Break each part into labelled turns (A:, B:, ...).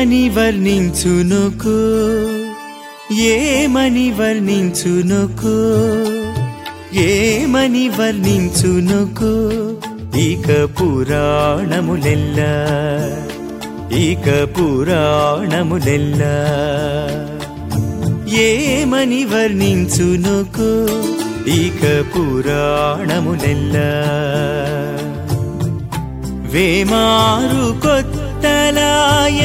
A: ఏమని వర్ణించునుకో ఏమని వర్ణించునుకో ఏమని వర్ణించునుకో ఇక పురాణములెల్లా ఇక పురాణములెల్లా ఏమని వర్ణించునుకో ఇక పురాణములెల్లా వేమారు కొత్తలాయ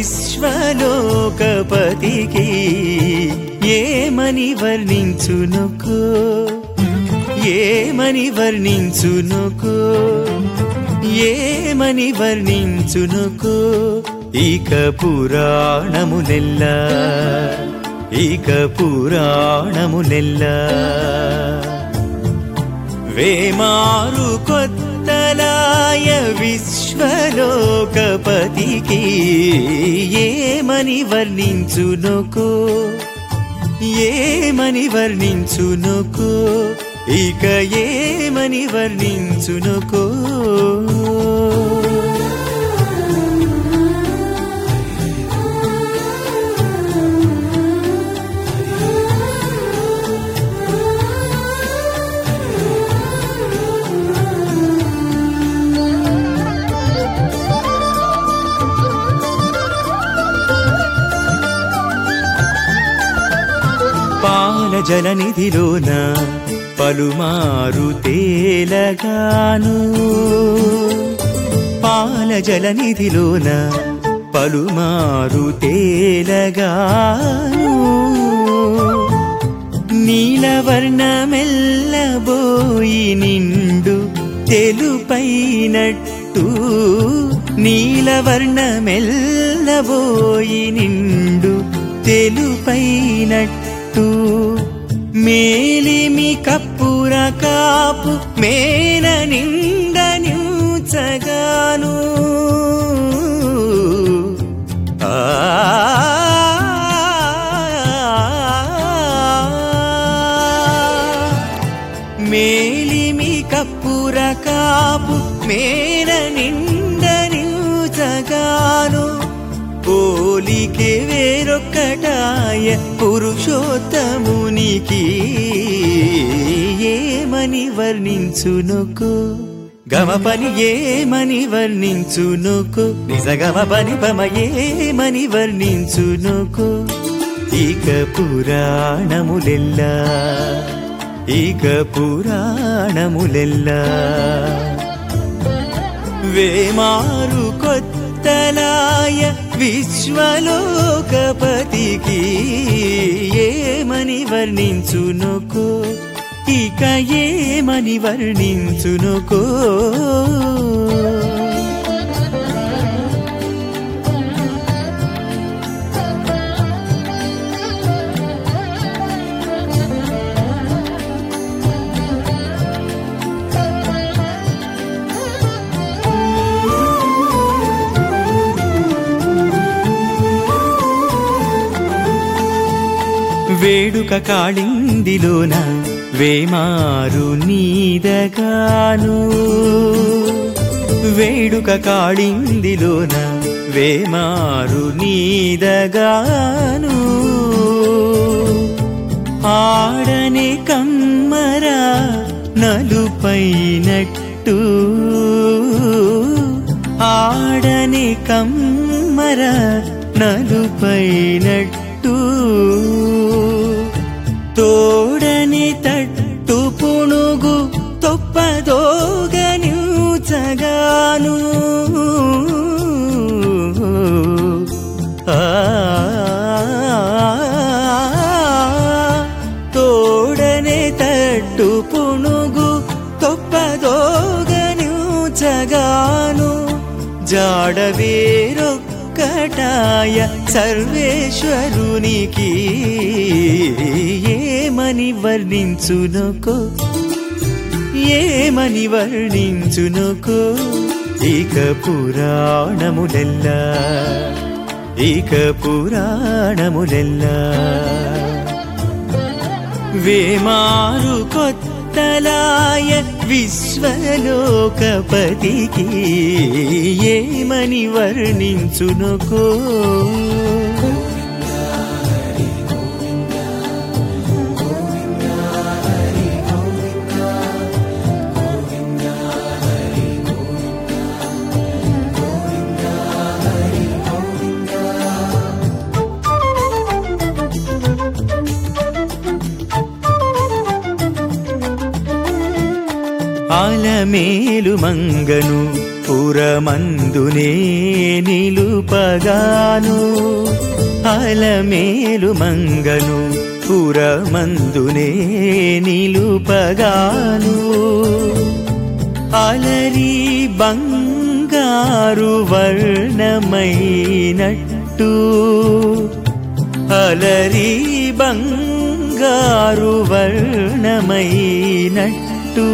A: విశ్వలోకపతికి ఏమని వర్ణించునుకో ఏమని వర్ణించునుకో ఏమని వర్ణించునుకో ఇక పురాణములెల్లా ఇక పురాణములెల్లా వేమారు కొత్తలాయ విశ్వలోకపతికి ఏమని వర్ణించునుకో ఏమని వర్ణించునుకో ఇక ఏమని వర్ణించునుకో పాల జలనిధిలోన పలుమారు తేలగాను పాల జలనిధిలోన పలుమారు తేలగాను నీలవర్ణమెల్లబోయి నిండు తెలుపైనట్టు నీలవర్ణమెల్లబోయి నిండు తెలుపైనట్టు మేలిమి కప్పుర కాపు మేన నిండ నించగాను మేలిమి కప్పుర కాపు మేన నిండ నించగాను పోలికే వేరొక్కటాయ పురుషోత్తమునికి ఏమని వర్ణించునుకో గమపని ఏమని వర్ణించునుకో నిజ గమపని పమ ఏమని వర్ణించునుకో ఇక పురాణములెల్లా ఇక పురాణములెల్లా వేమారు కొత్తలాయ విశ్వలోకపతికి ఏమని వర్ణించునుకో ఇక ఏమని వర్ణించునుకో వేడుక కాళిందిలోన వేమారు నీదగాను వేడుక కాళిందిలోన వేమారు నీదగాను ఆడనే కమ్మరా నలుపైనట్టు ఆడనే కమ్మరా నలుపైనట్టు తోడని తట్టు పుణుగు తొప్పదోగనించగాను తోడని తట్టు పుణుగు తొప్పదోగనించగాను జాడవేరొక్కటాయ సర్వేశ్వరునికి ఏమని వర్ణించునుకో ఏమని వర్ణించునుకో ఇక పురాణములెల్లా ఇక పురాణములెల్లా వేమారు కొత్త కొత్తలాయ విశ్వలోకపతికి ఏమని వర్ణించునకో ఆలమేలు మంగను పురమందునే నిలుపగాను ఆలమేలు మంగను పురమందునే నిలుపగాను అలరి బంగారు వర్ణమైనట్టు అలరి బంగారు వర్ణమైనట్టు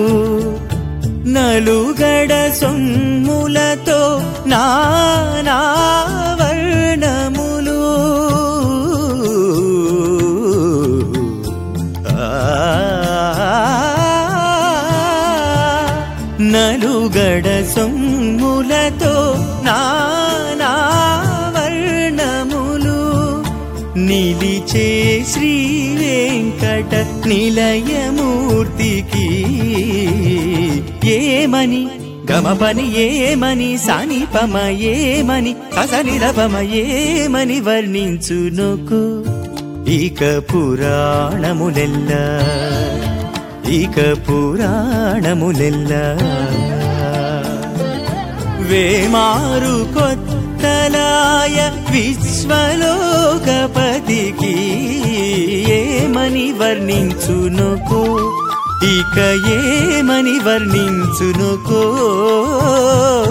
A: నలుగడ సొమ్ములతో నానా వర్ణములు నలుగడ సొమ్ములతో నానా వర్ణములు నిలిచే శ్రీ వెంకట నిలయమూర్తికి ఏమని గమపని ఏమని సానిపమ ఏమని అసనిరపమ ఏమని వర్ణించునకు ఇక పురాణములెల్లా ఇక పురాణములెల్లా వేమారు కొత్తలాయ విశ్వలోకపతికి ఏమని వర్ణించునకో ఇక ఏమని వర్ణించునకో